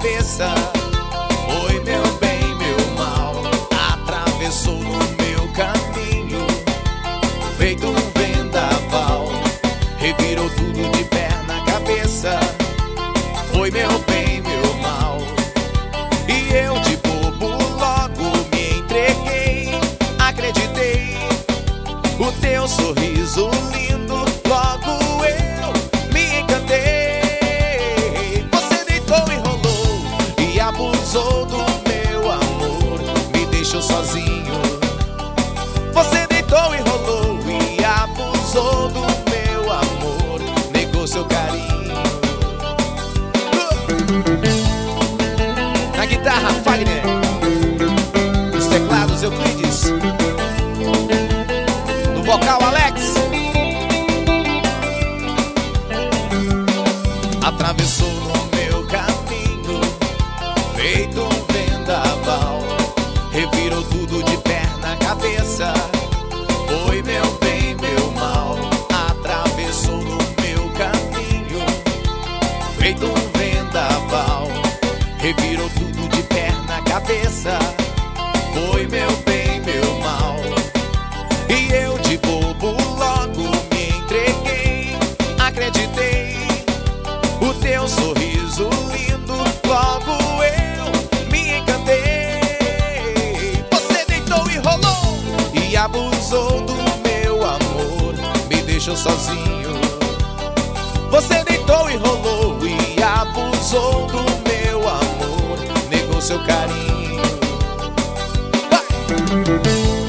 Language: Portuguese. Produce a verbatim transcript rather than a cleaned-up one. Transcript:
cabeça. Foi meu bem, meu mal, atravessou no meu caminho, feito um vendaval, revirou tudo de perna cabeça. Foi meu bem, meu mal, e eu de bobo logo me entreguei. Acreditei, o teu sorriso lindo, logo eu me encantei. Você deitou e rolou e abusou do meu amor, me deixou sozinho. Você deitou e rolou e abusou do meu amor, negou seu carinho. Na guitarra, Fagner. Nos teclados, Euclides. No vocal, Alex. Atravessou no meu caminho, feito um vendaval, revirou tudo de perna cabeça. Foi meu bem, meu mal, atravessou no meu caminho, feito um vendaval, revirou tudo de perna cabeça. Foi meu bem, meu mal, e eu de bobo logo me entreguei. Acreditei, o teu sorriso lindo, logo eu me encantei. Você deitou e rolou e abusou do meu amor, me deixou sozinho. Você deitou e rolou e abusou do meu amor, negou seu carinho. Vai!